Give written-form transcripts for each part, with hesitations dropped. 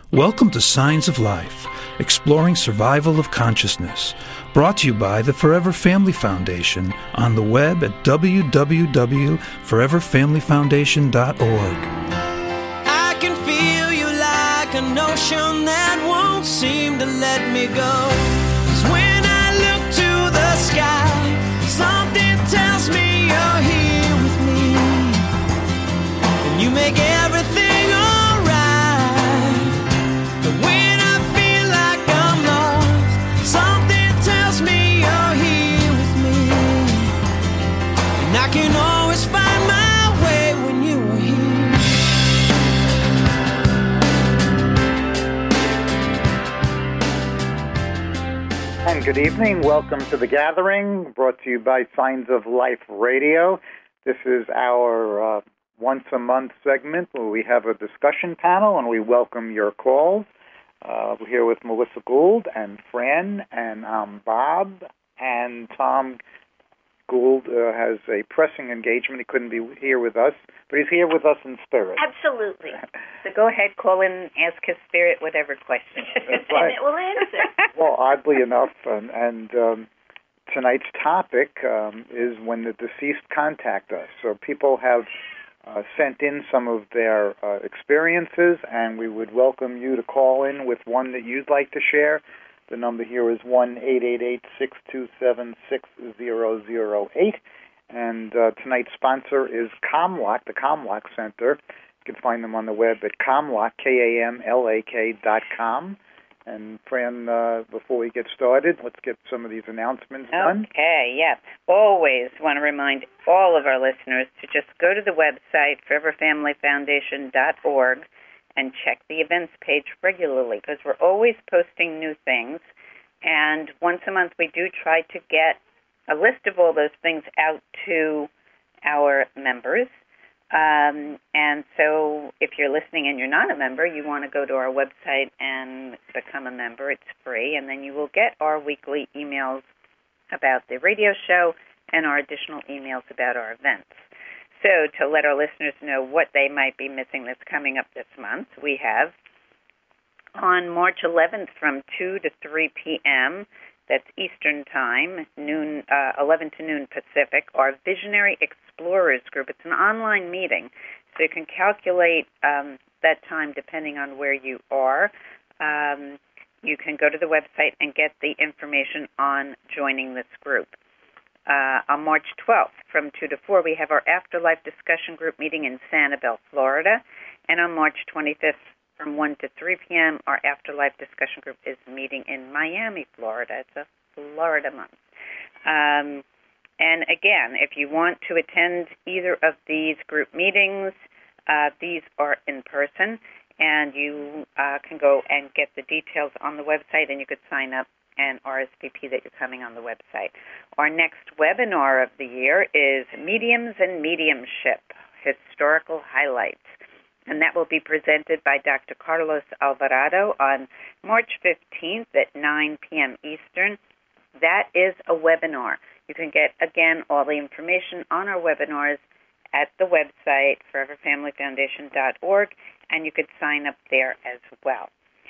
Welcome to Signs of Life, exploring survival of consciousness, brought to you by the Forever Family Foundation on the web at www.foreverfamilyfoundation.org. I can feel you like an ocean that won't seem to let me go. 'Cause when I look to the sky, something tells me you're here with me, and you make everything alright. But when I feel like I'm lost, something tells me you're here with me, and I can always find my way when you are here. And good evening. Welcome to The Gathering, brought to you by Signs of Life Radio. This is our once-a-month segment where we have a discussion panel, and we welcome your calls. We're here with Melissa Gould and Fran, and Bob, and Tom Gould has a pressing engagement. He couldn't be here with us, but he's here with us in spirit. Absolutely. So go ahead, call in, ask his spirit whatever question. That's right. And it will answer. Well, oddly enough, and tonight's topic is when the deceased contact us. So people have sent in some of their experiences, and we would welcome you to call in with one that you'd like to share. The number here is 1-888-627-6008. And tonight's sponsor is Comlock, the Comlock Center. You can find them on the web at Comlock, KAMLAK.com. And Fran, before we get started, let's get some of these announcements done. Okay, yeah. Always want to remind all of our listeners to just go to the website, foreverfamilyfoundation.org, and check the events page regularly, because we're always posting new things. And once a month we do try to get a list of all those things out to our members. And so if you're listening and you're not a member, you want to go to our website and become a member. It's free, and then you will get our weekly emails about the radio show and our additional emails about our events. So to let our listeners know what they might be missing that's coming up this month, we have on March 11th from 2 to 3 p.m., that's Eastern Time, 11 to noon Pacific, our Visionary Explorers group. It's an online meeting, so you can calculate that time depending on where you are. You can go to the website and get the information on joining this group. On March 12th, from 2 to 4, we have our Afterlife Discussion Group meeting in Sanibel, Florida. And on March 25th, from 1 to 3 p.m., our Afterlife Discussion Group is meeting in Miami, Florida. It's a Florida month. And again, if you want to attend either of these group meetings, these are in person, and you can go and get the details on the website, and you could sign up and RSVP that you're coming on the website. Our next webinar of the year is Mediums and Mediumship, Historical Highlights. And that will be presented by Dr. Carlos Alvarado on March 15th at 9 p.m. Eastern. That is a webinar. You can get, again, all the information on our webinars at the website, foreverfamilyfoundation.org, and you could sign up there as well.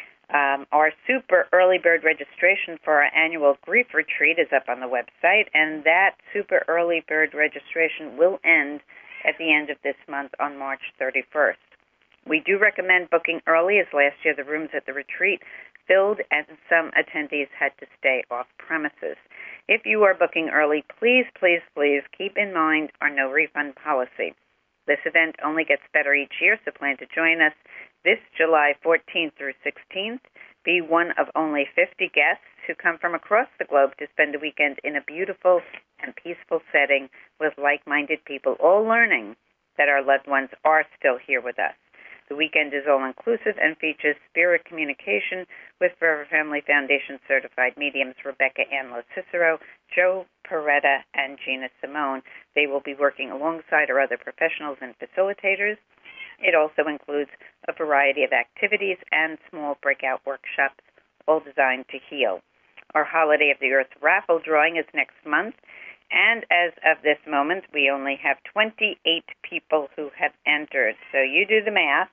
Our super early bird registration for our annual grief retreat is up on the website, and that super early bird registration will end at the end of this month on March 31st. We do recommend booking early, as last year the rooms at the retreat filled and some attendees had to stay off premises. If you are booking early, please, please, please keep in mind our no refund policy. This event only gets better each year, so plan to join us this July 14th through 16th. Be one of only 50 guests who come from across the globe to spend a weekend in a beautiful and peaceful setting with like-minded people, all learning that our loved ones are still here with us. The weekend is all-inclusive and features spirit communication with Forever Family Foundation certified mediums Rebecca Ann Cicero, Joe Peretta, and Gina Simone. They will be working alongside our other professionals and facilitators. It also includes a variety of activities and small breakout workshops, all designed to heal. Our Holiday of the Earth raffle drawing is next month, and as of this moment, we only have 28 people who have entered. So you do the math.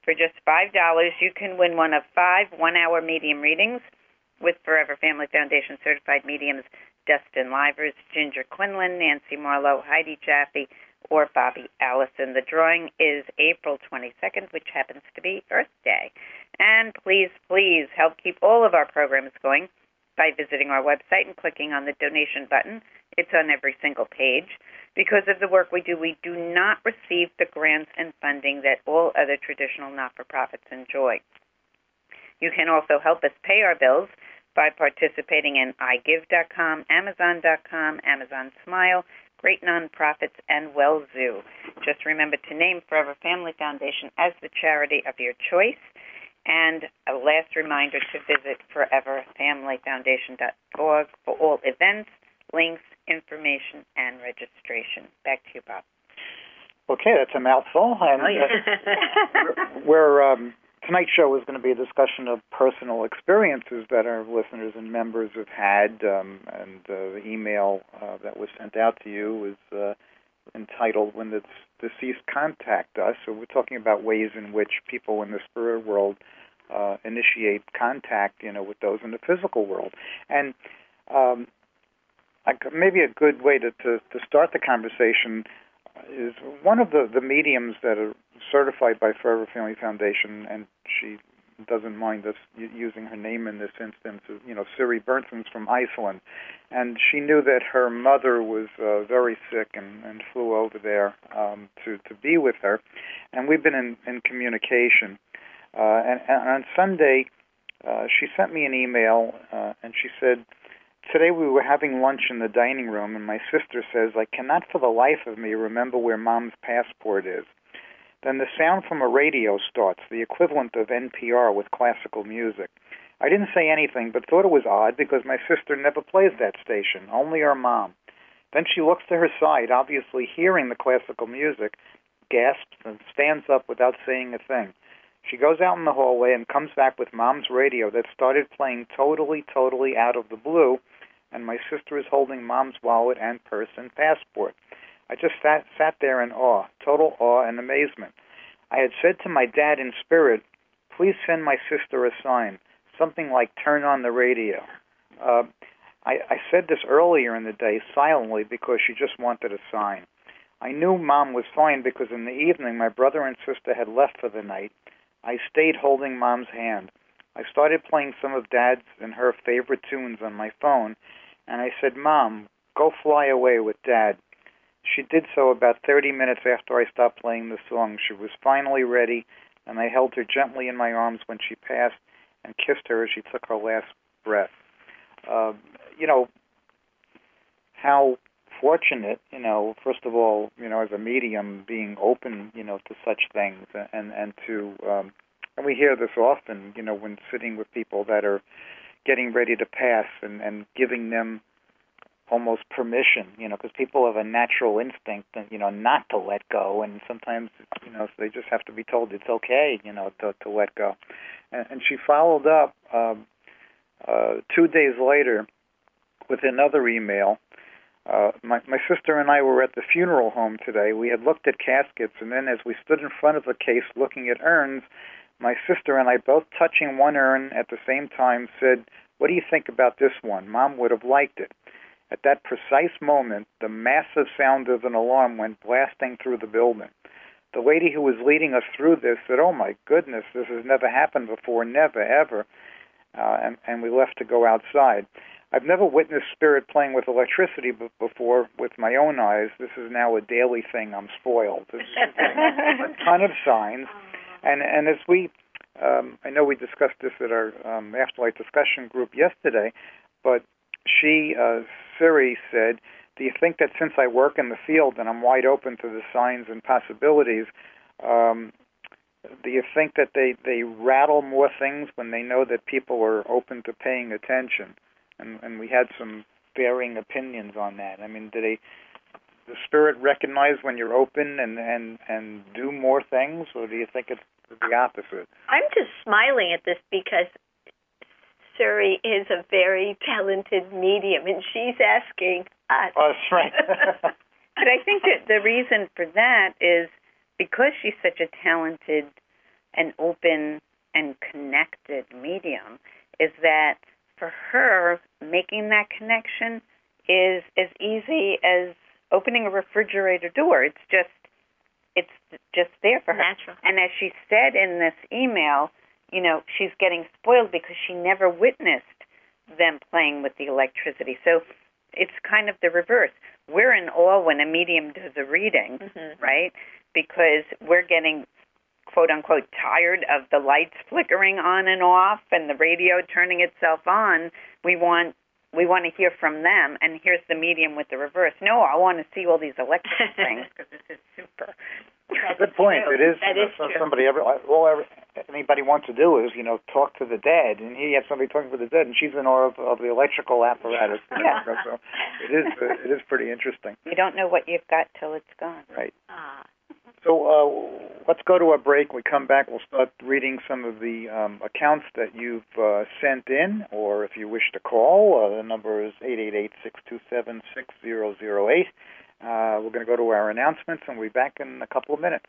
For just $5, you can win one of 5 one-hour medium readings with Forever Family Foundation certified mediums Dustin Livers, Ginger Quinlan, Nancy Marlowe, Heidi Jaffe, or Bobby Allison. The drawing is April 22nd, which happens to be Earth Day. And please, please help keep all of our programs going by visiting our website and clicking on the donation button. It's on every single page. Because of the work we do not receive the grants and funding that all other traditional not-for-profits enjoy. You can also help us pay our bills by participating in iGive.com, Amazon.com, Amazon Smile, Great Nonprofits, and WellZoo. Just remember to name Forever Family Foundation as the charity of your choice. And a last reminder to visit foreverfamilyfoundation.org for all events, links, information, and registration. Back to you, Bob. Okay, that's a mouthful. And, tonight's show is going to be a discussion of personal experiences that our listeners and members have had, and the email that was sent out to you was entitled "When the Deceased Contact Us." So we're talking about ways in which people in the spirit world initiate contact, with those in the physical world. And maybe a good way to start the conversation is one of the mediums that are certified by Forever Family Foundation, and she doesn't mind us using her name in this instance, Siri Berntons from Iceland. And she knew that her mother was very sick and flew over there to be with her. And we've been in communication. And on Sunday, she sent me an email, and she said, "Today we were having lunch in the dining room, and my sister says, I cannot for the life of me remember where Mom's passport is. Then the sound from a radio starts, the equivalent of NPR with classical music. I didn't say anything, but thought it was odd because my sister never plays that station, only her mom. Then she looks to her side, obviously hearing the classical music, gasps, and stands up without saying a thing. She goes out in the hallway and comes back with Mom's radio that started playing totally out of the blue, and my sister is holding Mom's wallet and purse and passport. I just sat there in awe, total awe and amazement. I had said to my dad in spirit, please send my sister a sign, something like turn on the radio. I said this earlier in the day silently because she just wanted a sign. I knew Mom was fine because in the evening my brother and sister had left for the night. I stayed holding Mom's hand. I started playing some of Dad's and her favorite tunes on my phone, and I said, Mom, go fly away with Dad. She did so about 30 minutes after I stopped playing the song. She was finally ready, and I held her gently in my arms when she passed and kissed her as she took her last breath. How fortunate, first of all, as a medium, being open, to such things, and we hear this often, when sitting with people that are getting ready to pass and giving them almost permission, because people have a natural instinct, not to let go, and sometimes, so they just have to be told it's okay, to let go. And she followed up 2 days later with another email. My sister and I were at the funeral home today. We had looked at caskets, and then as we stood in front of the case looking at urns, my sister and I, both touching one urn at the same time, said, what do you think about this one? Mom would have liked it. At that precise moment, the massive sound of an alarm went blasting through the building. The lady who was leading us through this said, oh my goodness, this has never happened before, never, ever. And we left to go outside. I've never witnessed spirit playing with electricity before with my own eyes. This is now a daily thing. I'm spoiled. There's a ton of signs. And as we, I know we discussed this at our Afterlife discussion group yesterday, but Siri said, do you think that since I work in the field and I'm wide open to the signs and possibilities, do you think that they rattle more things when they know that people are open to paying attention? And we had some varying opinions on that. I mean, the spirit recognize when you're open and do more things, or do you think it's the opposite? I'm just smiling at this because Suri is a very talented medium, and she's asking us. Oh, that's right. But I think that the reason for that is because she's such a talented an open and connected medium, is that for her, making that connection is as easy as opening a refrigerator door. It's just there for her. Natural. And as she said in this email, she's getting spoiled because she never witnessed them playing with the electricity. So it's kind of the reverse. We're in awe when a medium does a reading, right? Because we're getting, quote unquote, tired of the lights flickering on and off and the radio turning itself on. We want to hear from them, and here's the medium with the reverse. No, I want to see all these electrical things because this is super. Good point. True. It is. That is true. Anybody wants to do is, talk to the dead, and he has somebody talking to the dead, and she's in awe of the electrical apparatus. Yeah. So it is pretty interesting. You don't know what you've got till it's gone. Right. So let's go to a break. When we come back, we'll start reading some of the accounts that you've sent in, or if you wish to call, the number is 888-627-6008. We're going to go to our announcements, and we'll be back in a couple of minutes.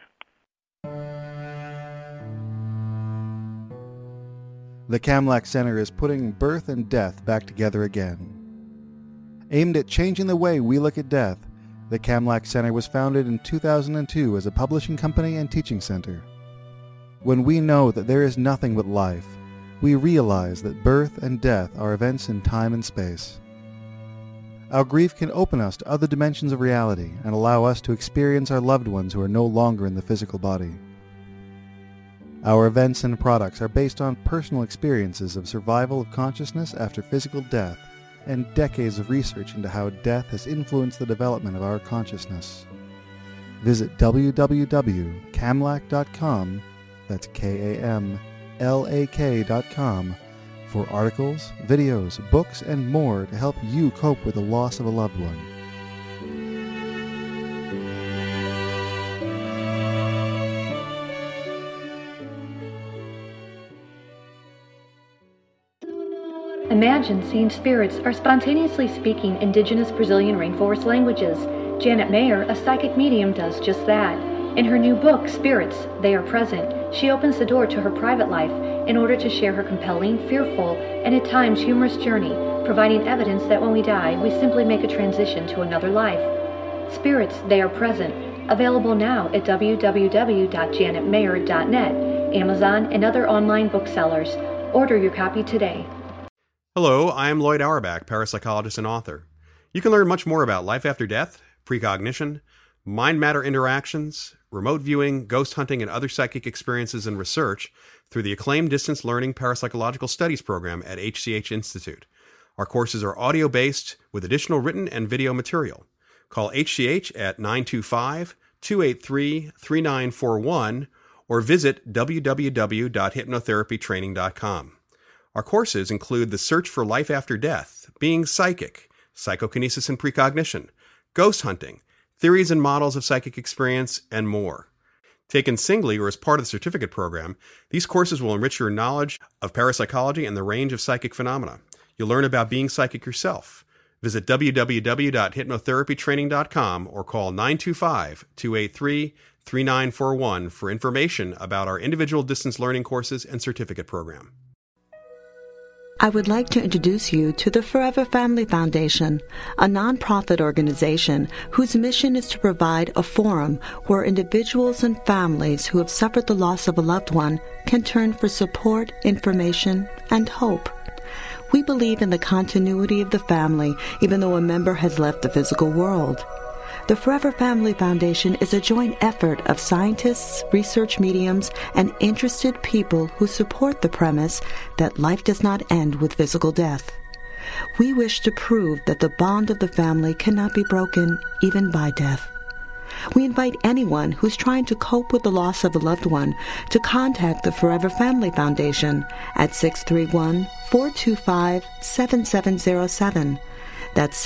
The Kamlach Center is putting birth and death back together again. Aimed at changing the way we look at death, the Kamlach Center was founded in 2002 as a publishing company and teaching center. When we know that there is nothing but life, we realize that birth and death are events in time and space. Our grief can open us to other dimensions of reality and allow us to experience our loved ones who are no longer in the physical body. Our events and products are based on personal experiences of survival of consciousness after physical death and decades of research into how death has influenced the development of our consciousness. Visit www.kamlach.com, that's KAMLAK.com, for articles, videos, books, and more to help you cope with the loss of a loved one. Imagine seeing spirits are spontaneously speaking indigenous Brazilian rainforest languages. Janet Mayer, a psychic medium, does just that. In her new book, Spirits, They Are Present, she opens the door to her private life in order to share her compelling, fearful, and at times humorous journey, providing evidence that when we die, we simply make a transition to another life. Spirits, They Are Present, available now at www.janetmayer.net, Amazon, and other online booksellers. Order your copy today. Hello, I am Lloyd Auerbach, parapsychologist and author. You can learn much more about life after death, precognition, mind-matter interactions, remote viewing, ghost hunting, and other psychic experiences and research through the acclaimed Distance Learning Parapsychological Studies program at HCH Institute. Our courses are audio-based with additional written and video material. Call HCH at 925-283-3941 or visit www.hypnotherapytraining.com. Our courses include The Search for Life After Death, Being Psychic, Psychokinesis and Precognition, Ghost Hunting, Theories and Models of Psychic Experience, and more. Taken singly or as part of the certificate program, these courses will enrich your knowledge of parapsychology and the range of psychic phenomena. You'll learn about being psychic yourself. Visit www.hypnotherapytraining.com or call 925-283-3941 for information about our individual distance learning courses and certificate program. I would like to introduce you to the Forever Family Foundation, a nonprofit organization whose mission is to provide a forum where individuals and families who have suffered the loss of a loved one can turn for support, information, and hope. We believe in the continuity of the family, even though a member has left the physical world. The Forever Family Foundation is a joint effort of scientists, research mediums, and interested people who support the premise that life does not end with physical death. We wish to prove that the bond of the family cannot be broken even by death. We invite anyone who's trying to cope with the loss of a loved one to contact the Forever Family Foundation at 631-425-7707. That's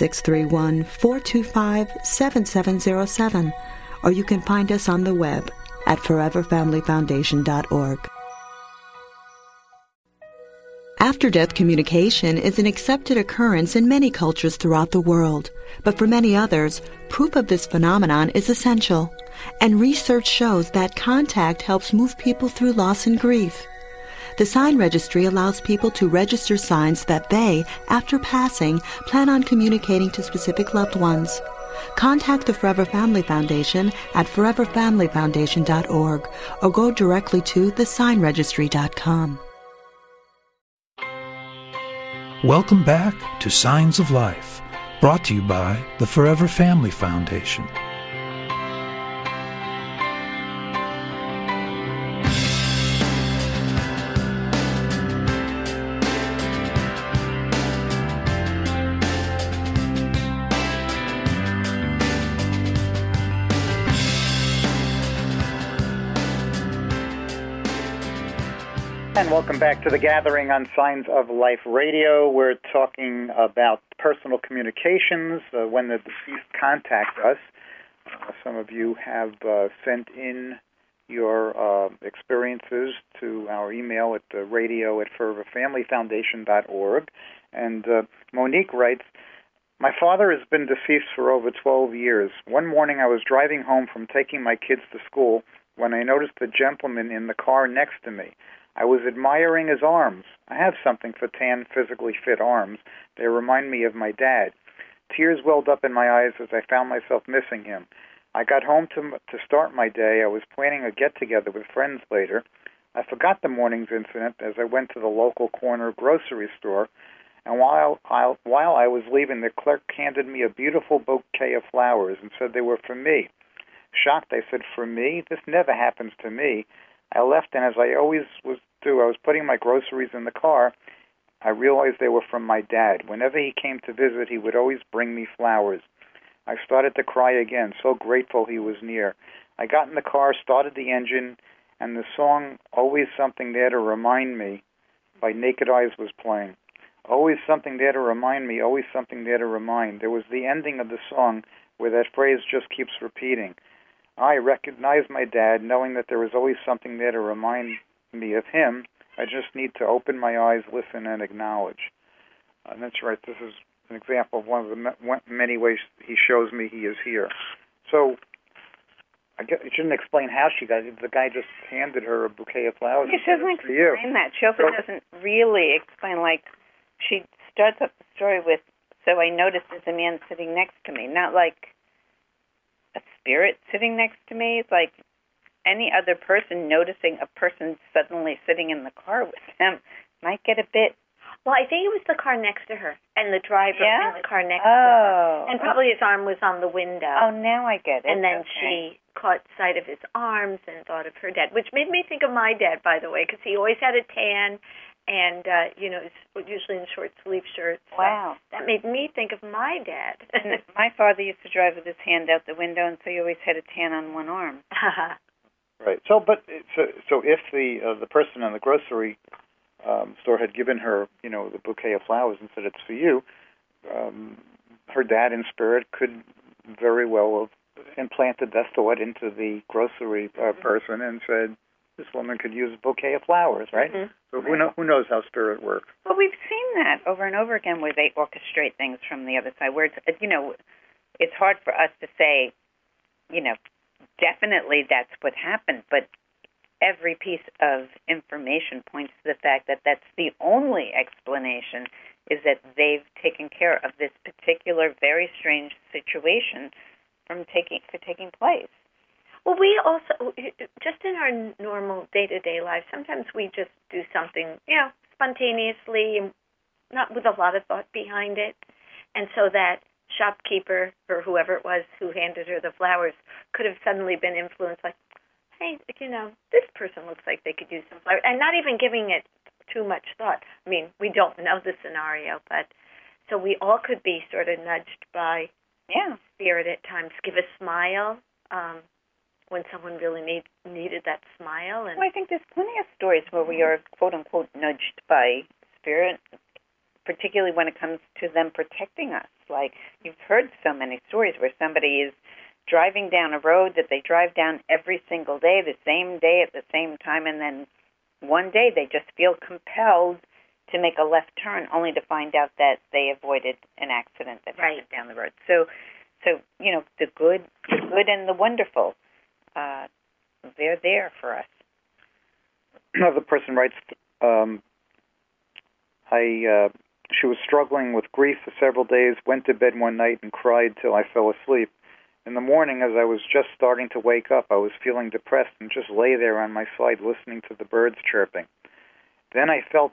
631-425-7707. Or you can find us on the web at foreverfamilyfoundation.org. After-death communication is an accepted occurrence in many cultures throughout the world, but for many others, proof of this phenomenon is essential, and research shows that contact helps move people through loss and grief. The Sign Registry allows people to register signs that they, after passing, plan on communicating to specific loved ones. Contact the Forever Family Foundation at foreverfamilyfoundation.org or go directly to thesignregistry.com. Welcome back to Signs of Life, brought to you by the Forever Family Foundation. And welcome back to The Gathering on Signs of Life Radio. We're talking about personal communications when the deceased contact us. Some of you have sent in your experiences to our email at radio@foreverfamilyfoundation.org. And Monique writes, my father has been deceased for over 12 years. One morning I was driving home from taking my kids to school when I noticed a gentleman in the car next to me. I was admiring his arms. I have something for tan, physically fit arms. They remind me of my dad. Tears welled up in my eyes as I found myself missing him. I got home to start my day. I was planning a get-together with friends later. I forgot the morning's incident as I went to the local corner grocery store, and while I was leaving, the clerk handed me a beautiful bouquet of flowers and said they were for me. Shocked, I said, for me? This never happens to me. I left, and as I always do, I was putting my groceries in the car. I realized they were from my dad. Whenever he came to visit, he would always bring me flowers. I started to cry again, so grateful he was near. I got in the car, started the engine, and the song Always Something There to Remind Me by Naked Eyes was playing. Always something there to remind me, always something there to remind. There was the ending of the song where that phrase just keeps repeating. I recognized my dad, knowing that there was always something there to remind me of him. I just need to open my eyes, listen, and acknowledge. And that's right. This is an example of one of the many ways he shows me he is here. So I shouldn't explain how she got it. The guy just handed her a bouquet of flowers. She doesn't explain that. She also doesn't really explain, like, she starts up the story with, so I noticed there's a man sitting next to me. Not like a spirit sitting next to me. It's like any other person noticing a person suddenly sitting in the car with them might get a bit. Well, I think it was the car next to her and the driver in the car next to her. And probably his arm was on the window. Oh, now I get it. And then she caught sight of his arms and thought of her dad, which made me think of my dad, by the way, because he always had a tan and, usually in short-sleeve shirts. Wow. So that made me think of my dad. My father used to drive with his hand out the window, and so he always had a tan on one arm. Right. So if the person in the grocery store had given her, the bouquet of flowers and said it's for you, her dad in spirit could very well have implanted that thought into the grocery person and said, this woman could use a bouquet of flowers, right? Mm-hmm. So who knows how spirit works? Well, we've seen that over and over again where they orchestrate things from the other side, where it's hard for us to say, definitely that's what happened, but every piece of information points to the fact that that's the only explanation, is that they've taken care of this particular very strange situation from taking place. Well, we also, just in our normal day-to-day life, sometimes we just do something, spontaneously, not with a lot of thought behind it. And so that shopkeeper or whoever it was who handed her the flowers could have suddenly been influenced, like, hey, this person looks like they could use some flowers, and not even giving it too much thought. I mean, we don't know the scenario, but so we all could be sort of nudged by spirit at times. Give a smile when someone really needed that smile. And well, I think there's plenty of stories where we are, quote-unquote, nudged by spirit, particularly when it comes to them protecting us. Like, you've heard so many stories where somebody is driving down a road that they drive down every single day, the same day at the same time, and then one day they just feel compelled to make a left turn, only to find out that they avoided an accident that happened down the road. So the good and the wonderful, they're there for us. Another person writes, she was struggling with grief for several days, went to bed one night and cried till I fell asleep. In the morning, as I was just starting to wake up, I was feeling depressed and just lay there on my side listening to the birds chirping. Then I felt,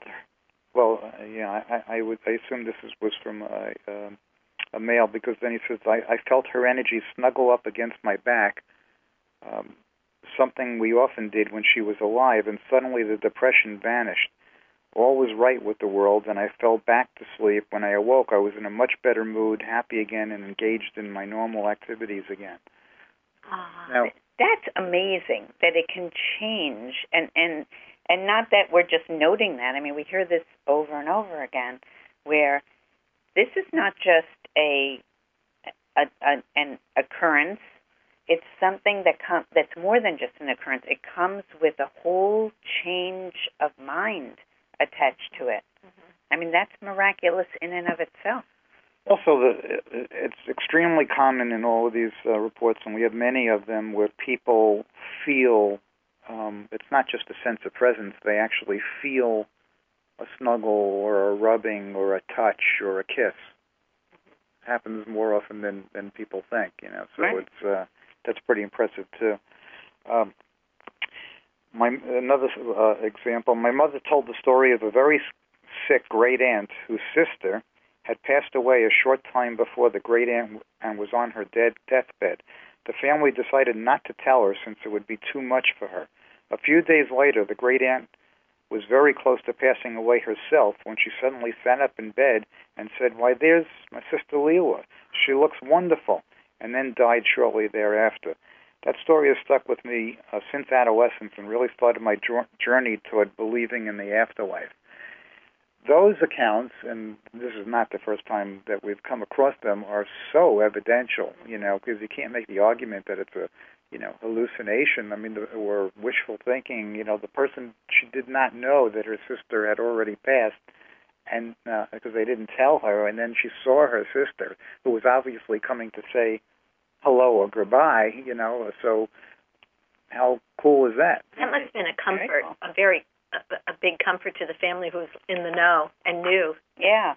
I assume this was from a male, because then he says, I felt her energy snuggle up against my back, something we often did when she was alive, and suddenly the depression vanished. All was right with the world, and I fell back to sleep. When I awoke, I was in a much better mood, happy again, and engaged in my normal activities again. Now, that's amazing that it can change, and not that we're just noting that. I mean, we hear this over and over again, where this is not just an occurrence. It's something that's more than just an occurrence. It comes with a whole change of mind attached to it. I mean, that's miraculous in and of itself. Also, it's extremely common in all of these reports, and we have many of them, where people feel, it's not just a sense of presence, they actually feel a snuggle or a rubbing or a touch or a kiss. It happens more often than people think, so it's that's pretty impressive, too. Another example, my mother told the story of a very sick great-aunt whose sister had passed away a short time before the great-aunt and was on her deathbed. The family decided not to tell her since it would be too much for her. A few days later, the great-aunt was very close to passing away herself when she suddenly sat up in bed and said, "Why, there's my sister Leela. She looks wonderful," and then died shortly thereafter. That story has stuck with me since adolescence and really started my journey toward believing in the afterlife. Those accounts, and this is not the first time that we've come across them, are so evidential, because you can't make the argument that it's a, hallucination. I mean, or wishful thinking. The person, she did not know that her sister had already passed, and because they didn't tell her, and then she saw her sister, who was obviously coming to say hello or goodbye, so how cool is that? That must have been a comfort, a big comfort to the family who was in the know and knew. Yeah.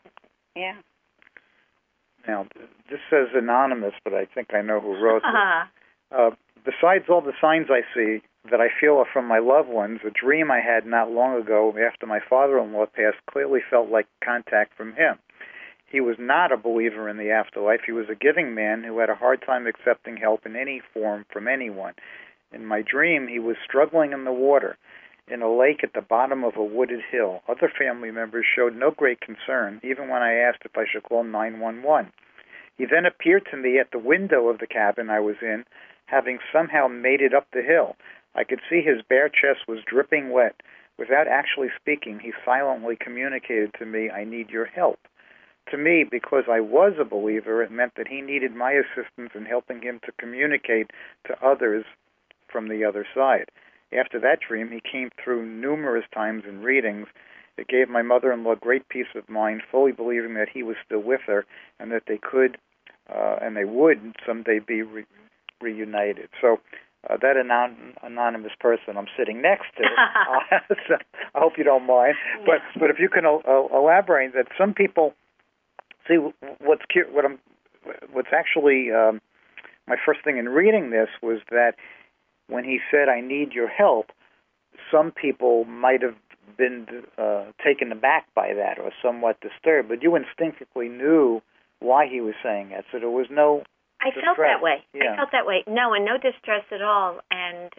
Now, this says anonymous, but I think I know who wrote this. Besides all the signs I see that I feel are from my loved ones, a dream I had not long ago after my father-in-law passed clearly felt like contact from him. He was not a believer in the afterlife. He was a giving man who had a hard time accepting help in any form from anyone. In my dream, he was struggling in the water in a lake at the bottom of a wooded hill. Other family members showed no great concern, even when I asked if I should call 911. He then appeared to me at the window of the cabin I was in, having somehow made it up the hill. I could see his bare chest was dripping wet. Without actually speaking, he silently communicated to me, "I need your help." To me, because I was a believer, it meant that he needed my assistance in helping him to communicate to others from the other side. After that dream, he came through numerous times in readings. It gave my mother-in-law great peace of mind, fully believing that he was still with her and that they could and they would someday be reunited. So that anonymous person I'm sitting next to, so I hope you don't mind. But if you can elaborate that some people see what's actually my first thing in reading this was that when he said, "I need your help," some people might have been taken aback by that or somewhat disturbed, but you instinctively knew why he was saying that, so there was no I distress. felt that way. Yeah. I felt that way. No, and no distress at all. And,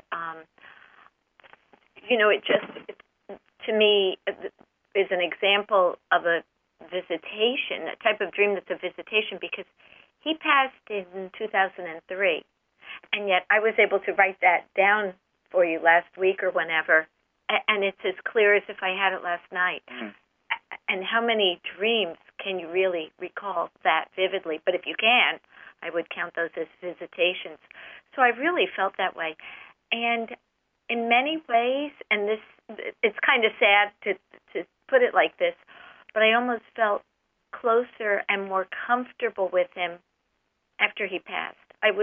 it just, to me, is an example of a visitation, a type of dream that's a visitation, because he passed in 2003, and yet I was able to write that down for you last week or whenever, and it's as clear as if I had it last night. Mm. And how many dreams can you really recall that vividly? But if you can, I would count those as visitations. So I really felt that way. And in many ways, and it's kind of sad to put it like this, but I almost felt closer and more comfortable with him after he passed. I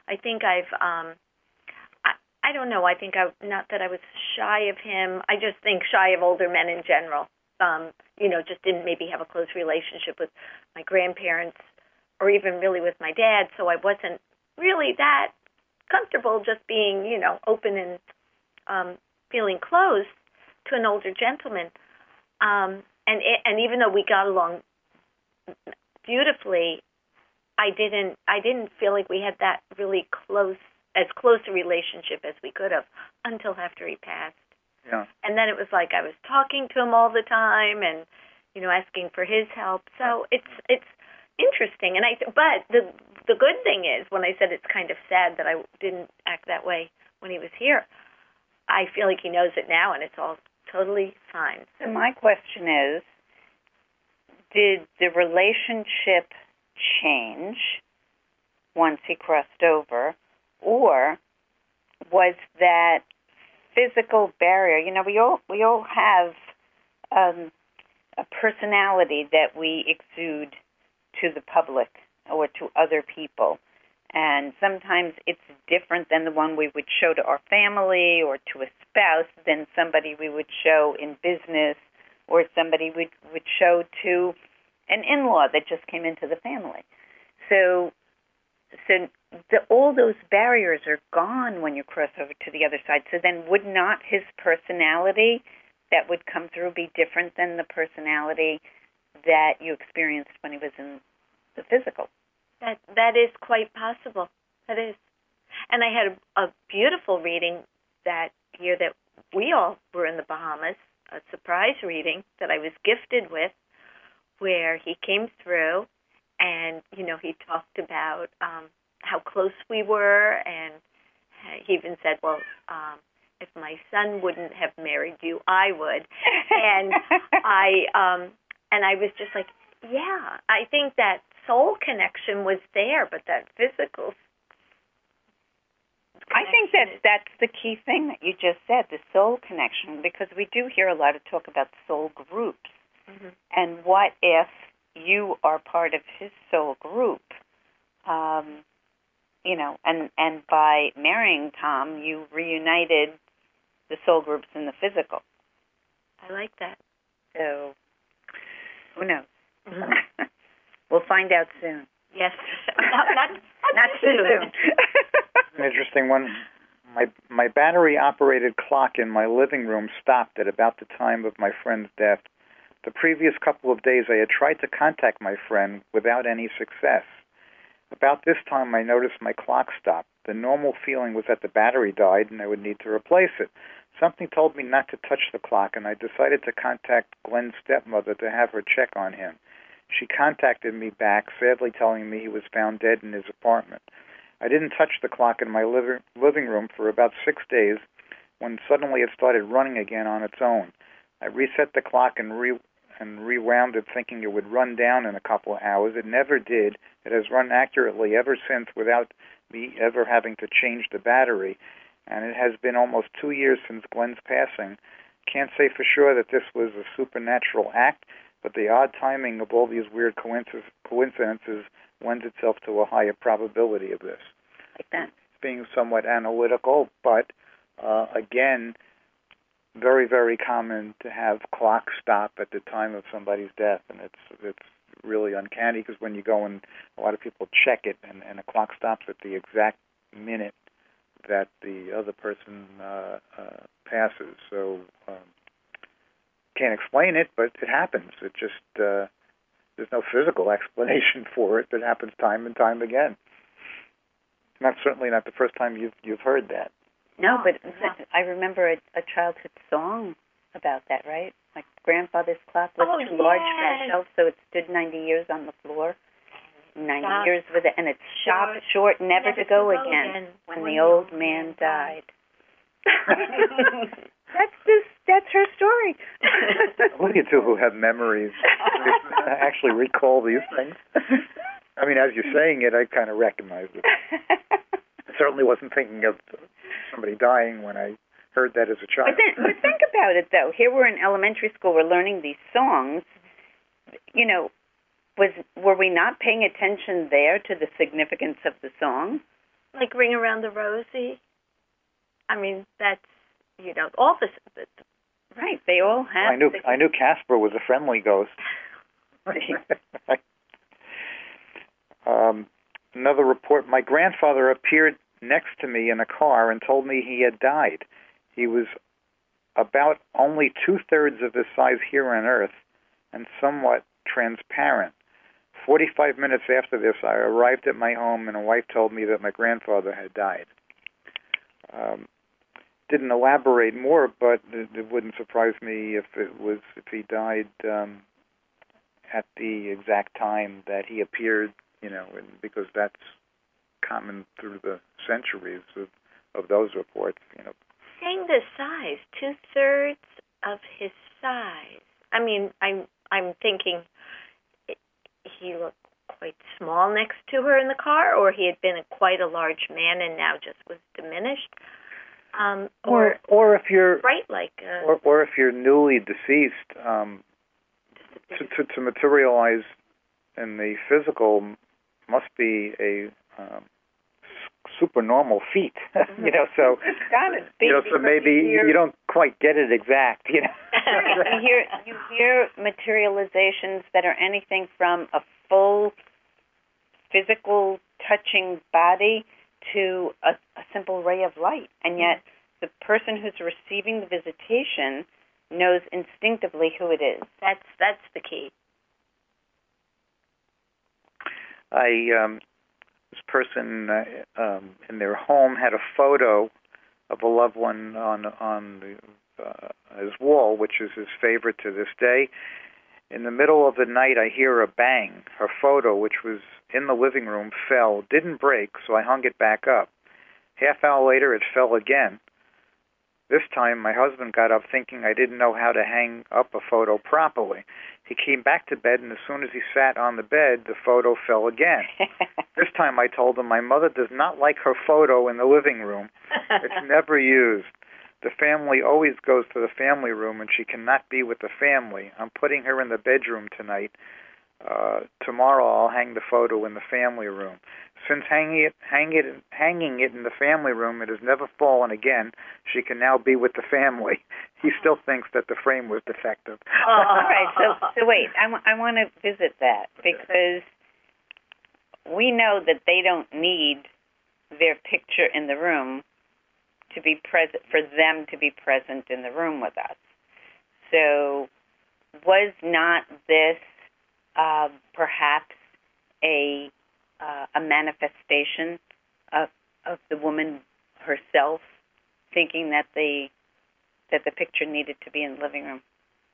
don't know. I think not that I was shy of him. I just think shy of older men in general. Just didn't maybe have a close relationship with my grandparents or even really with my dad, so I wasn't really that comfortable just being, open and feeling close to an older gentleman. And even though we got along beautifully, I didn't feel like we had that really close a relationship as we could have until after he passed. Yeah. And then it was like I was talking to him all the time and, asking for his help. So it's interesting. But the good thing is, when I said it's kind of sad that I didn't act that way when he was here, I feel like he knows it now, and it's all totally fine. So my question is, did the relationship change once he crossed over, or was that physical barrier? We all have a personality that we exude to the public or to other people, and sometimes it's different than the one we would show to our family or to a spouse than somebody we would show in business or somebody we would show to an in-law that just came into the family. So all those barriers are gone when you cross over to the other side. So then would not his personality that would come through be different than the personality that you experienced when he was in the physical? That is quite possible. That is. And I had a beautiful reading that year that we all were in the Bahamas, a surprise reading that I was gifted with, where he came through and, he talked about how close we were, and he even said, well, if my son wouldn't have married you, I would. And I was just like, yeah, I think that soul connection was there, but that physical I think that's the key thing that you just said, the soul connection, because we do hear a lot of talk about soul groups. Mm-hmm. And what if you are part of his soul group, and by marrying Tom, you reunited the soul groups in the physical. I like that. So, who knows? Mm-hmm. We'll find out soon. Yes. not soon. An interesting one. My battery-operated clock in my living room stopped at about the time of my friend's death. The previous couple of days, I had tried to contact my friend without any success. About this time, I noticed my clock stopped. The normal feeling was that the battery died and I would need to replace it. Something told me not to touch the clock, and I decided to contact Glenn's stepmother to have her check on him. She contacted me back, sadly telling me he was found dead in his apartment. I didn't touch the clock in my living room for about 6 days, when suddenly it started running again on its own. I reset the clock and rewound it, thinking it would run down in a couple of hours. It never did. It has run accurately ever since without me ever having to change the battery. And it has been almost 2 years since Glenn's passing. Can't say for sure that this was a supernatural act, but the odd timing of all these weird coincidences lends itself to a higher probability of this. Like that. Being somewhat analytical, but again, very, very common to have clocks stop at the time of somebody's death, and it's really uncanny, because when you go and a lot of people check it, and a clock stops at the exact minute that the other person passes. So can't explain it, but it happens. It just there's no physical explanation for it. It happens time and time again. Certainly not the first time you've heard that. No, but I remember a childhood song about that, right? My grandfather's clock was too large for that shelf, so it stood 90 years on the floor. 90 years with it, and it's short, never to go again when the old man died. That's her story. Look at you who have memories. Actually recall these things. I mean, as you're saying it, I kind of recognize it. I certainly wasn't thinking of somebody dying when I heard that as a child. But think about it, though. Here we're in elementary school. We're learning these songs, were we not paying attention there to the significance of the song? Like Ring Around the Rosie. I mean, that's, all this. Right, they all have. I knew Casper was a friendly ghost. Another report, my grandfather appeared next to me in a car and told me he had died. He was about only 2/3 of his size here on Earth and somewhat transparent. 45 minutes after this, I arrived at my home and a wife told me that my grandfather had died. Didn't elaborate more, but it wouldn't surprise me if he died at the exact time that he appeared, because that's common through the centuries of those reports, Saying the size, 2/3 of his size. I mean, I'm thinking he looked quite small next to her in the car, or he had been quite a large man and now just was diminished. Or if you're right, like or if you're newly deceased, to materialize in the physical must be a supernormal feat, So it's gotta be, so maybe you don't quite get it exact, You hear materializations that are anything from a full physical touching body to a simple ray of light, and yet the person who's receiving the visitation knows instinctively who it is. That's the key. This person in their home had a photo of a loved one on his wall, which is his favorite to this day. In the middle of the night, I hear a bang. Her photo, which was in the living room, fell. Didn't break, so I hung it back up. Half hour later, it fell again. This time, my husband got up thinking I didn't know how to hang up a photo properly. He came back to bed, and as soon as he sat on the bed, the photo fell again. This time I told him my mother does not like her photo in the living room. It's never used. The family always goes to the family room, and she cannot be with the family. I'm putting her in the bedroom tonight. Tomorrow I'll hang the photo in the family room. Since hanging it in the family room, it has never fallen again. She can now be with the family. He still thinks that the frame was defective. All right. So wait. I want to visit that, because we know that they don't need their picture in the room to be present, for them to be present in the room with us. So was not this perhaps a manifestation of the woman herself thinking that the picture needed to be in the living room?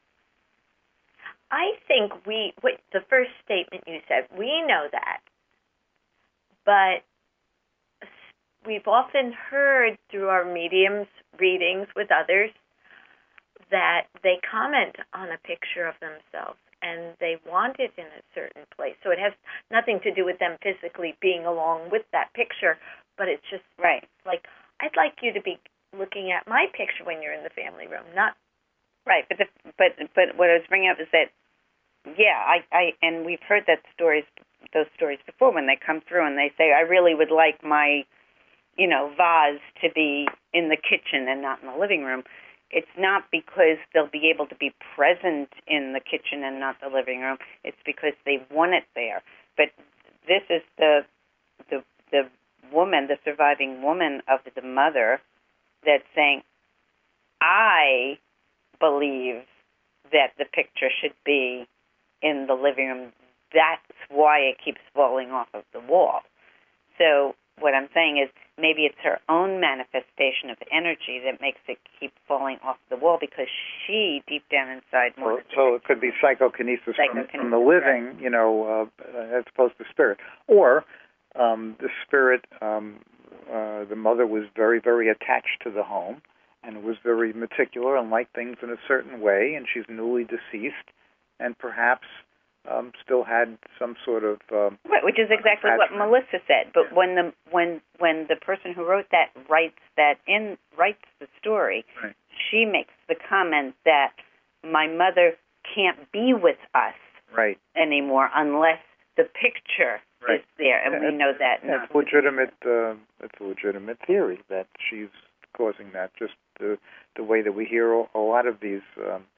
I think the first statement you said, we know that, but we've often heard through our mediums readings with others that they comment on a picture of themselves and they want it in a certain place. So it has nothing to do with them physically being along with that picture, but it's just right. Like, I'd like you to be looking at my picture when you're in the family room, not right. But what I was bringing up is that, I and we've heard those stories before when they come through and they say, I really would like my, vase to be in the kitchen and not in the living room. It's not because they'll be able to be present in the kitchen and not the living room. It's because they want it there. But this is the woman, the surviving woman of the mother, that's saying, I believe that the picture should be in the living room. That's why it keeps falling off of the wall. So what I'm saying is maybe it's her own manifestation of energy that makes it keep falling off the wall, because she, deep down inside, so it could be psychokinesis from the living, as opposed to spirit. Or the spirit, the mother was very, very attached to the home and was very meticulous and liked things in a certain way, and she's newly deceased and perhaps still had some sort of right, which is exactly what Melissa said. But when the person who wrote that writes the story, she makes the comment that my mother can't be with us right. anymore unless the picture Right. is there, and we know that. It's legitimate. It's a legitimate theory that she's causing that. Just the way that we hear a lot of these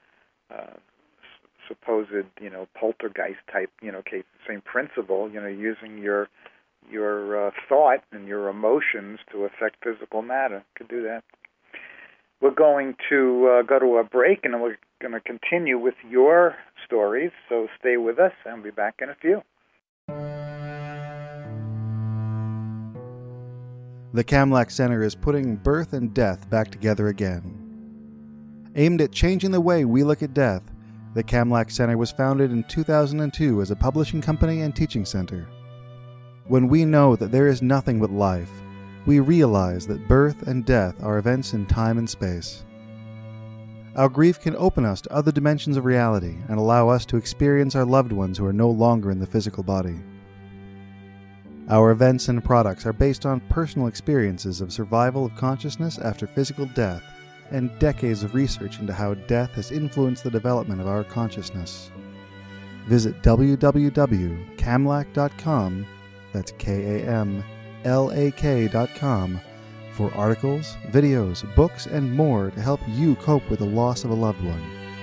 supposed, poltergeist type, cases. Same principle. Using your thought and your emotions to affect physical matter. Could do that. We're going to go to a break, and then we're going to continue with your stories. So stay with us, and we'll be back in a few. The Kamlach Center is putting birth and death back together again. Aimed at changing the way we look at death, the Kamlach Center was founded in 2002 as a publishing company and teaching center. When we know that there is nothing but life, we realize that birth and death are events in time and space. Our grief can open us to other dimensions of reality and allow us to experience our loved ones who are no longer in the physical body. Our events and products are based on personal experiences of survival of consciousness after physical death and decades of research into how death has influenced the development of our consciousness. Visit www.kamlach.com, that's KAMLAK.com, for articles, videos, books, and more to help you cope with the loss of a loved one.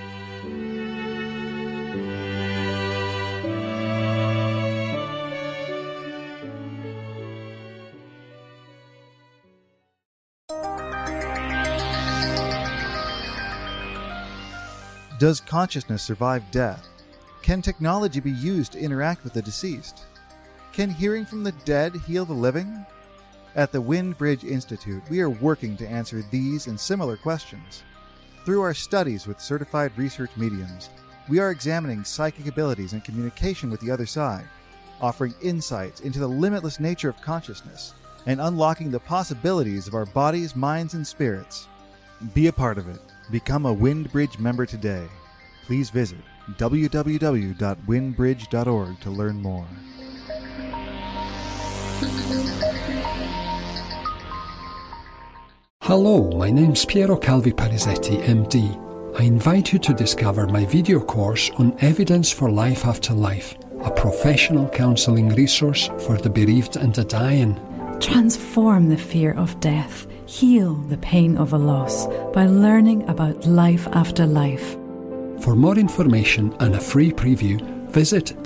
Does consciousness survive death? Can technology be used to interact with the deceased? Can hearing from the dead heal the living? At the Wind Bridge Institute, we are working to answer these and similar questions. Through our studies with certified research mediums, we are examining psychic abilities and communication with the other side, offering insights into the limitless nature of consciousness, and unlocking the possibilities of our bodies, minds, and spirits. Be a part of it. Become a Wind Bridge member today. Please visit www.windbridge.org to learn more. Hello, my name's Piero Calvi Parisetti, MD. I invite you to discover my video course on Evidence for Life After Life, a professional counselling resource for the bereaved and the dying. Transform the fear of death. Heal the pain of a loss by learning about life after life. For more information and a free preview, visit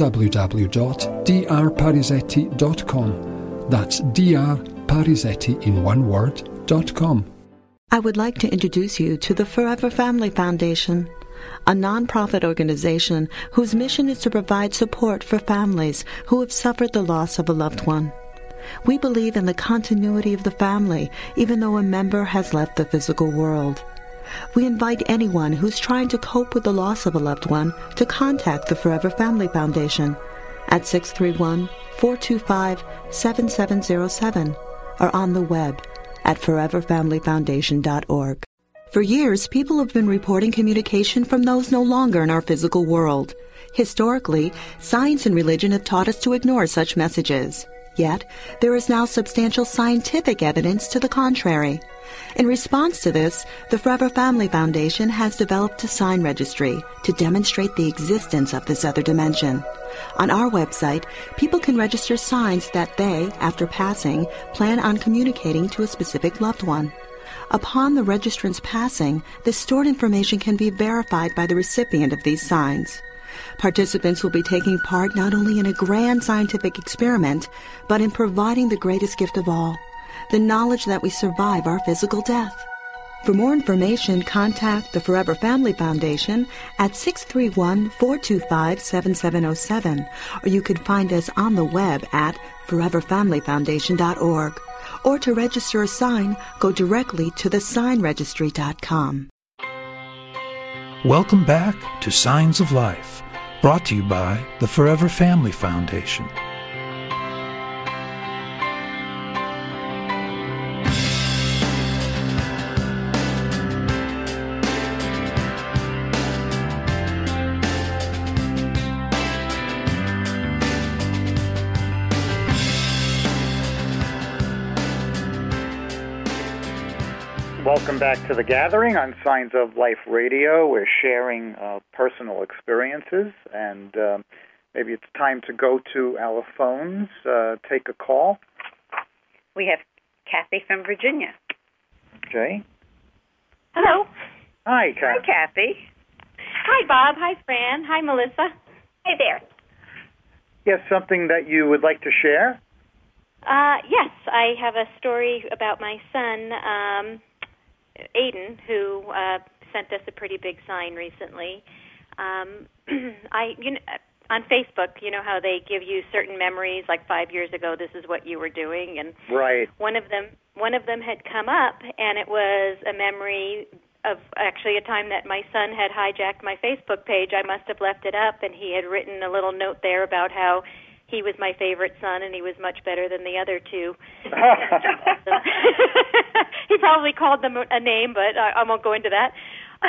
www.drparisetti.com. That's drparisetti in one word.com. I would like to introduce you to the Forever Family Foundation, a non-profit organization whose mission is to provide support for families who have suffered the loss of a loved one. We believe in the continuity of the family, even though a member has left the physical world. We invite anyone who's trying to cope with the loss of a loved one to contact the Forever Family Foundation at 631-425-7707 or on the web at foreverfamilyfoundation.org. For years, people have been reporting communication from those no longer in our physical world. Historically, science and religion have taught us to ignore such messages. Yet, there is now substantial scientific evidence to the contrary. In response to this, the Forever Family Foundation has developed a sign registry to demonstrate the existence of this other dimension. On our website, people can register signs that they, after passing, plan on communicating to a specific loved one. Upon the registrant's passing, the stored information can be verified by the recipient of these signs. Participants will be taking part not only in a grand scientific experiment, but in providing the greatest gift of all, the knowledge that we survive our physical death. For more information, contact the Forever Family Foundation at 631-425-7707, or you can find us on the web at foreverfamilyfoundation.org. Or to register a sign, go directly to thesignregistry.com. Welcome back to Signs of Life, brought to you by the Forever Family Foundation. Welcome back to The Gathering on Signs of Life Radio. We're sharing personal experiences, and maybe it's time to go to our phones, take a call. We have Kathy from Virginia. Jay? Hello. Hi, Kathy. Hi, Kathy. Hi, Bob. Hi, Fran. Hi, Melissa. Hey there. Yes, something that you would like to share? Yes, I have a story about my son, Aiden, who sent us a pretty big sign recently. On Facebook, you know how they give you certain memories, like 5 years ago, this is what you were doing, and right. One of them had come up, and it was a memory of actually a time that my son had hijacked my Facebook page. I must have left it up, and he had written a little note there about how he was my favorite son, and he was much better than the other two. He probably called them a name, but I won't go into that.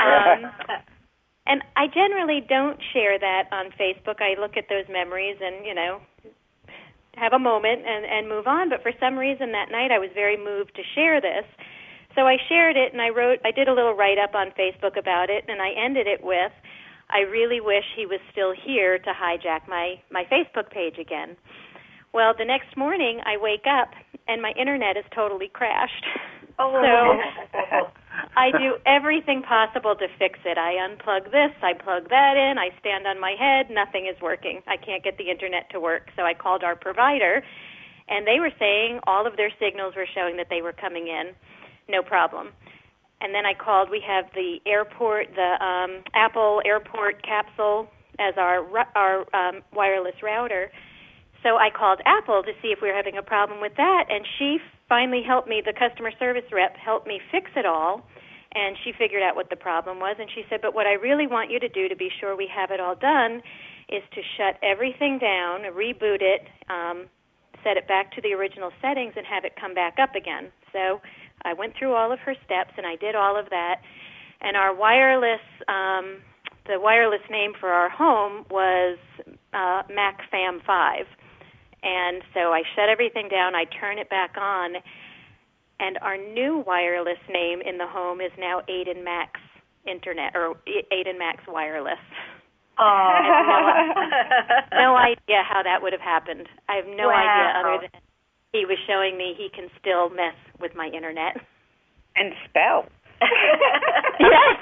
And I generally don't share that on Facebook. I look at those memories and, have a moment and move on. But for some reason that night I was very moved to share this. So I shared it, and I did a little write-up on Facebook about it, and I ended it with, I really wish he was still here to hijack my Facebook page again. Well, the next morning I wake up, and my internet is totally crashed. Oh. So I do everything possible to fix it. I unplug this, I plug that in, I stand on my head, nothing is working. I can't get the internet to work. So I called our provider, and they were saying all of their signals were showing that they were coming in, no problem. And then I called. We have the airport, the Apple Airport Capsule as our wireless router. So I called Apple to see if we were having a problem with that, and she finally helped me. The customer service rep helped me fix it all, and she figured out what the problem was. And she said, but what I really want you to do to be sure we have it all done is to shut everything down, reboot it, set it back to the original settings, and have it come back up again. So I went through all of her steps, and I did all of that. And our wireless, the wireless name for our home was MacFam5. And so I shut everything down, I turn it back on, and our new wireless name in the home is now Aiden Max Internet, or Aiden Max Wireless. Oh. I have no idea how that would have happened. I have no idea other than he was showing me he can still mess with my internet. And spell. Yes.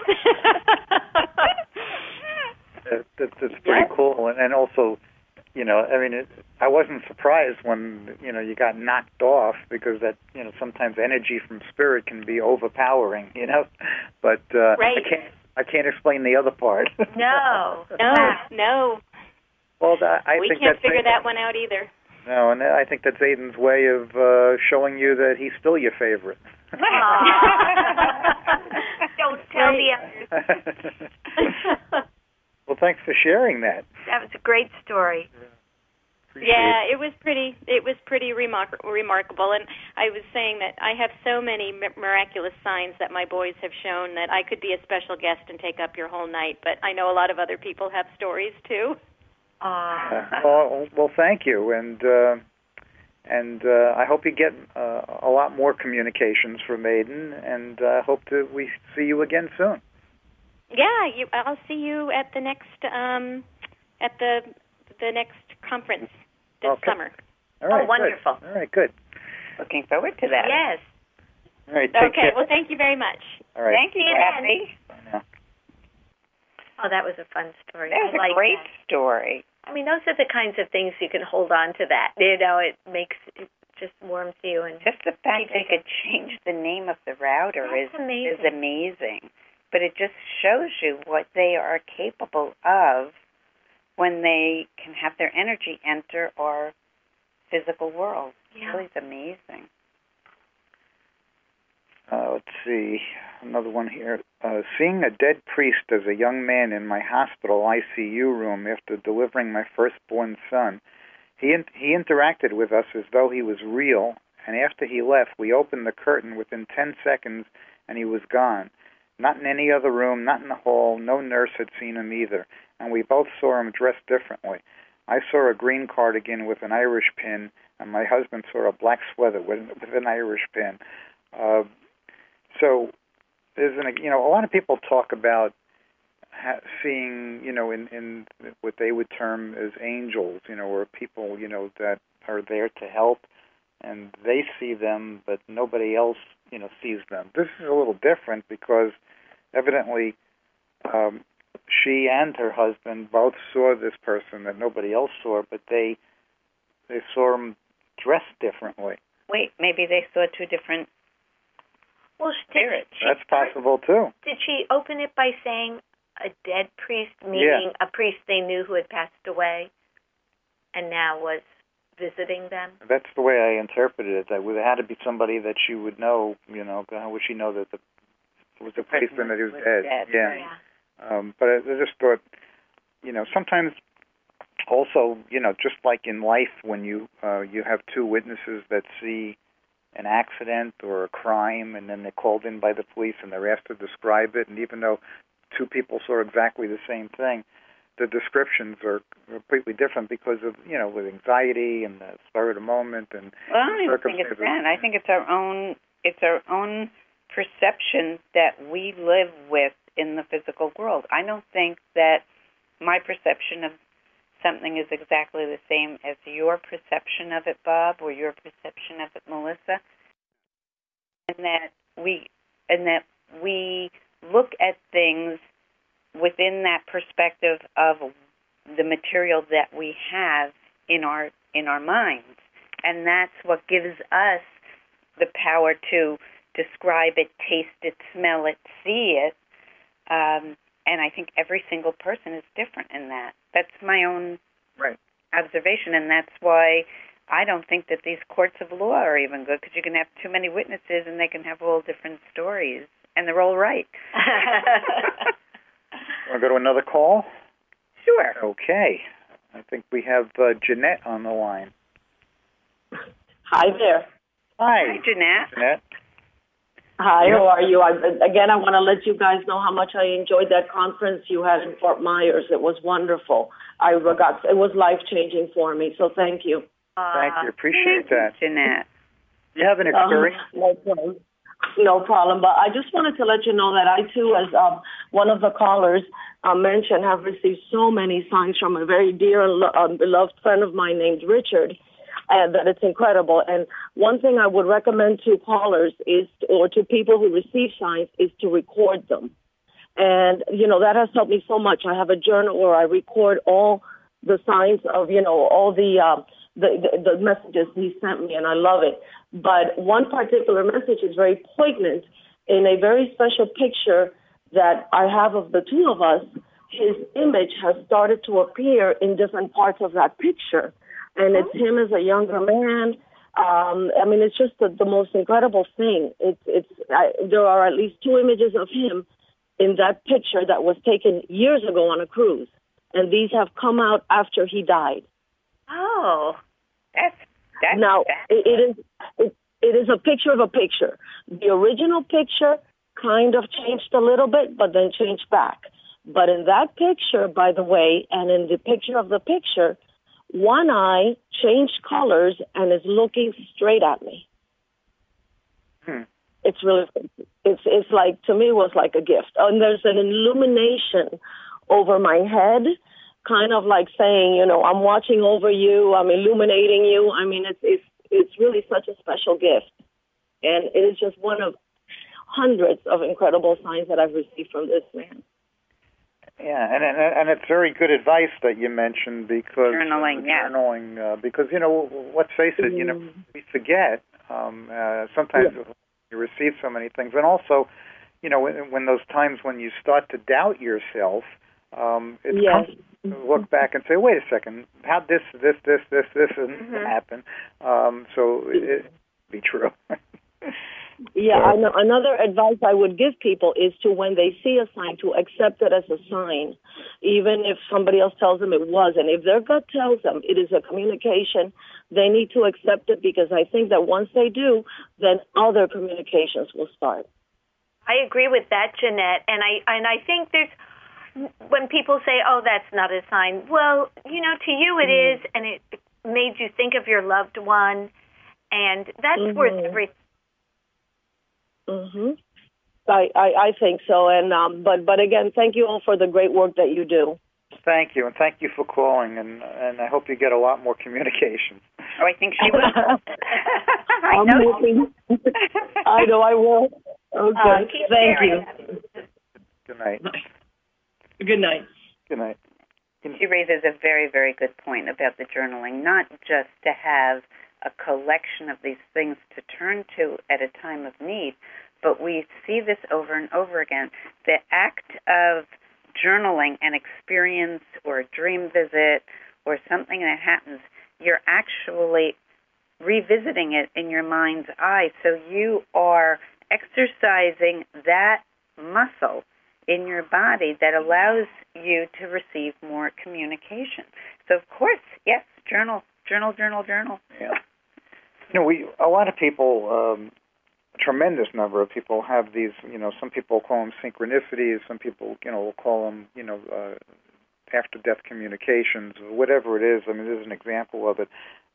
That's pretty cool. And also, I wasn't surprised when, you got knocked off, because that, sometimes energy from spirit can be overpowering, But right. I can't explain the other part. No. Well, we can't figure that one out either. No, and I think that's Aiden's way of showing you that he's still your favorite. Don't tell the others. Well, thanks for sharing that. That was a great story. Yeah, it was pretty remarkable. And I was saying that I have so many miraculous signs that my boys have shown that I could be a special guest and take up your whole night. But I know a lot of other people have stories too. Well, thank you, and I hope you get a lot more communications from Aiden, and I hope that we see you again soon. Yeah, I'll see you at the next at the next conference this summer. All right, wonderful! Good. All right, good. Looking forward to that. Yes. All right. Take care. Well, thank you very much. All right. Thank you, Kathy. Oh, that was a fun story. That was a great story. I mean, those are the kinds of things you can hold on to that. It just warms you. And just the fact they could change the name of the router is amazing. But it just shows you what they are capable of when they can have their energy enter our physical world. Yeah. It really is amazing. Let's see, another one here. Seeing a dead priest as a young man in my hospital ICU room after delivering my firstborn son. He interacted with us as though he was real, and after he left, we opened the curtain within 10 seconds, and he was gone. Not in any other room, not in the hall. No nurse had seen him either, and we both saw him dressed differently. I saw a green cardigan with an Irish pin, and my husband saw a black sweater with an Irish pin. So a lot of people talk about seeing, in what they would term as angels, or people, that are there to help, and they see them, but nobody else, sees them. This is a little different because evidently she and her husband both saw this person that nobody else saw, but they saw him dressed differently. Wait, maybe they saw two different spirits. That's possible, too. Did she open it by saying a dead priest, meaning a priest they knew who had passed away and now was visiting them? That's the way I interpreted it. That it had to be somebody that she would know, how would she know that it was a priest and that he was dead? Yeah. But I just thought, sometimes also, just like in life when you have two witnesses that see an accident or a crime, and then they're called in by the police and they're asked to describe it, and even though two people saw exactly the same thing, the descriptions are completely different because of, with anxiety and the spur of the moment and I don't even think it's that. I think it's our own perception that we live with in the physical world. I don't think that my perception of something is exactly the same as your perception of it, Bob, or your perception of it, Melissa, and that we look at things within that perspective of the material that we have in our minds, and that's what gives us the power to describe it, taste it, smell it, see it. And I think every single person is different in that. That's my own observation, and that's why I don't think that these courts of law are even good, because you can have too many witnesses and they can have all different stories, and they're all right. Want to go to another call? Sure. Okay. I think we have Jeanette on the line. Hi there. Hi, Jeanette. Jeanette. Hi, how are you? I want to let you guys know how much I enjoyed that conference you had in Fort Myers. It was wonderful. It was life-changing for me, so thank you. Thank you. Appreciate that. Jeanette. You have an experience? No problem. But I just wanted to let you know that I, too, as one of the callers mentioned, have received so many signs from a very dear and beloved friend of mine named Richard, that it's incredible. And one thing I would recommend to callers or to people who receive signs is to record them. And, that has helped me so much. I have a journal where I record all the signs of, all the messages he sent me, and I love it. But one particular message is very poignant. In a very special picture that I have of the two of us, his image has started to appear in different parts of that picture. And it's him as a younger man. It's just the most incredible thing. There are at least two images of him in that picture that was taken years ago on a cruise. And these have come out after he died. Oh, that's now, it is a picture of a picture. The original picture kind of changed a little bit, but then changed back. But in that picture, by the way, and in the picture of the picture, one eye changed colors and is looking straight at me. It's really, it's like, to me, it was like a gift. And there's an illumination over my head, kind of like saying, I'm watching over you, I'm illuminating you. It's really such a special gift. And it is just one of hundreds of incredible signs that I've received from this man. Yeah, and it's very good advice that you mentioned, because journaling, because let's face it, we forget sometimes you receive so many things, and also, when those times when you start to doubt yourself, it's comfortable to look back and say, wait a second, how this happen? So it be true. I know. Another advice I would give people is to, when they see a sign, to accept it as a sign, even if somebody else tells them it wasn't. If their gut tells them it is a communication, they need to accept it, because I think that once they do, then other communications will start. I agree with that, Jeanette, and I think there's, when people say, oh, that's not a sign, well, to you it is, and it made you think of your loved one, and that's worth everything. I think so. And but again, thank you all for the great work that you do. Thank you, and thank you for calling, and I hope you get a lot more communication. Oh, I think she will. I'm hoping. I know I will. Okay, thank you. Good night. Good night. Good night. She raises a very, very good point about the journaling, not just to have a collection of these things to turn to at a time of need, but we see this over and over again. The act of journaling an experience or a dream visit or something that happens, you're actually revisiting it in your mind's eye. So you are exercising that muscle in your body that allows you to receive more communication. So, of course, yes, journal. Yeah. A lot of people, a tremendous number of people have these, some people call them synchronicities, some people, will call them, after-death communications, or whatever it is. I mean, this is an example of it.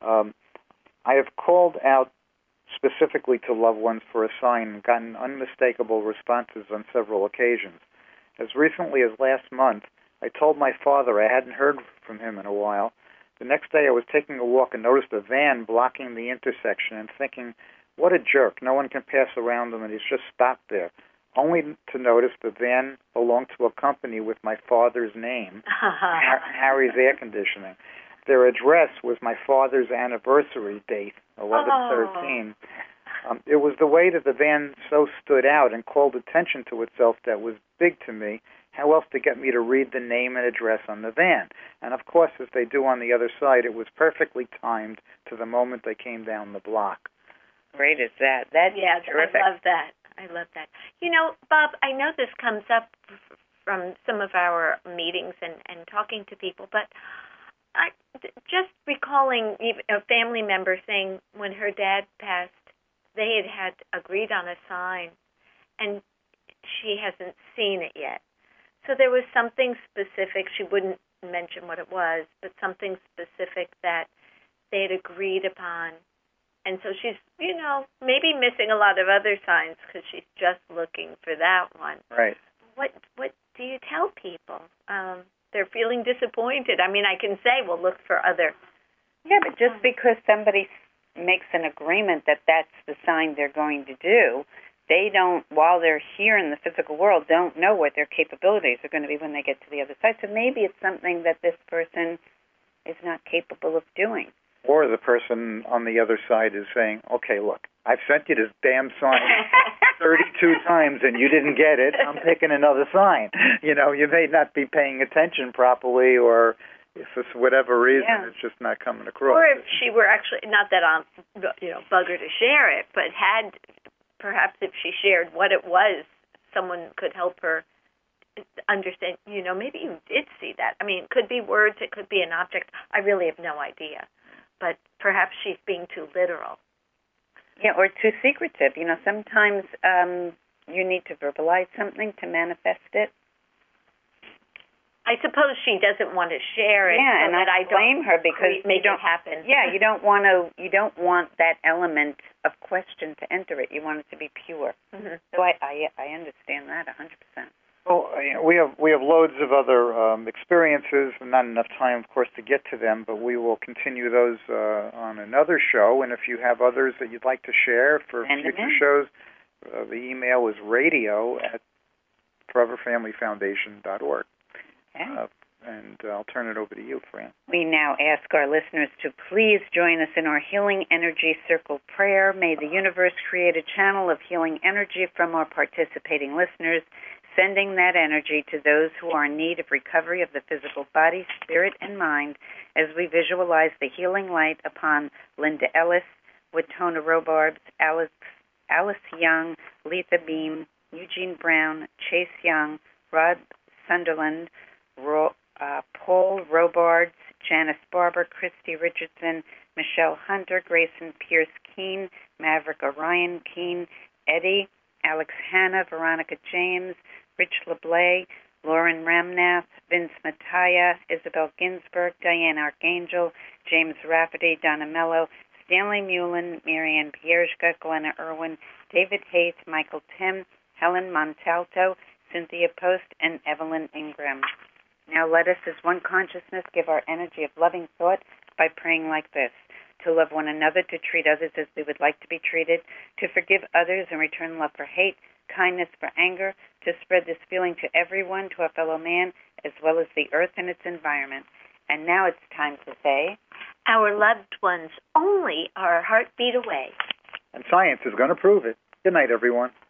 I have called out specifically to loved ones for a sign and gotten unmistakable responses on several occasions. As recently as last month, I told my father I hadn't heard from him in a while. The next day I was taking a walk and noticed a van blocking the intersection and thinking, what a jerk, no one can pass around him and he's just stopped there. Only to notice the van belonged to a company with my father's name, Harry's Air Conditioning. Their address was my father's anniversary date, 11/13. It was the way that the van so stood out and called attention to itself that was big to me. How else to get me to read the name and address on the van? And, of course, as they do on the other side, it was perfectly timed to the moment they came down the block. Great is that. That's terrific. I love that. I love that. Bob, I know this comes up from some of our meetings and talking to people, but I just recalling a family member saying when her dad passed, they had agreed on a sign, and she hasn't seen it yet. So there was something specific. She wouldn't mention what it was, but something specific that they had agreed upon. And so she's, maybe missing a lot of other signs because she's just looking for that one. Right. What do you tell people? They're feeling disappointed. I mean, I can say, well, look for other. Yeah, but just because somebody makes an agreement that that's the sign they're going to do, they don't, while they're here in the physical world, don't know what their capabilities are going to be when they get to the other side. So maybe it's something that this person is not capable of doing. Or the person on the other side is saying, okay, look, I've sent you this damn sign 32 times and you didn't get it. I'm picking another sign. You may not be paying attention properly, or if for whatever reason it's just not coming across. Or if she were actually, not that I'm, bug her to share it, but perhaps if she shared what it was, someone could help her understand, maybe you did see that. I mean, it could be words, it could be an object. I really have no idea. But perhaps she's being too literal. Yeah, or too secretive. Sometimes you need to verbalize something to manifest it. I suppose she doesn't want to share it. Yeah, and I blame her because make it happen. Yeah, you don't want that element of question to enter it. You want it to be pure. Mm-hmm. So I understand that 100%. Well, we have loads of other experiences, and not enough time, of course, to get to them, but we will continue those on another show. And if you have others that you'd like to share for future shows, the email is radio@foreverfamilyfoundation.org. Okay. And I'll turn it over to you, Fran. We now ask our listeners to please join us in our Healing Energy Circle prayer. May the universe create a channel of healing energy from our participating listeners, sending that energy to those who are in need of recovery of the physical body, spirit, and mind, as we visualize the healing light upon Linda Ellis, Watona Robarbs, Alice Young, Letha Beam, Eugene Brown, Chase Young, Rod Sunderland, Paul Robards, Janice Barber, Christy Richardson, Michelle Hunter, Grayson Pierce Keene, Maverick Orion Keene, Eddie, Alex Hanna, Veronica James, Rich LeBlay, Lauren Ramnath, Vince Mataya, Isabel Ginsberg, Diane Archangel, James Rafferty, Donna Mello, Stanley Mullen, Marianne Pierzka, Glenna Irwin, David Haith, Michael Tim, Helen Montalto, Cynthia Post, and Evelyn Ingram. Now let us, as one consciousness, give our energy of loving thought by praying like this: to love one another, to treat others as we would like to be treated, to forgive others and return love for hate, kindness for anger, to spread this feeling to everyone, to our fellow man, as well as the earth and its environment. And now it's time to say, our loved ones only are a heartbeat away. And science is going to prove it. Good night, everyone.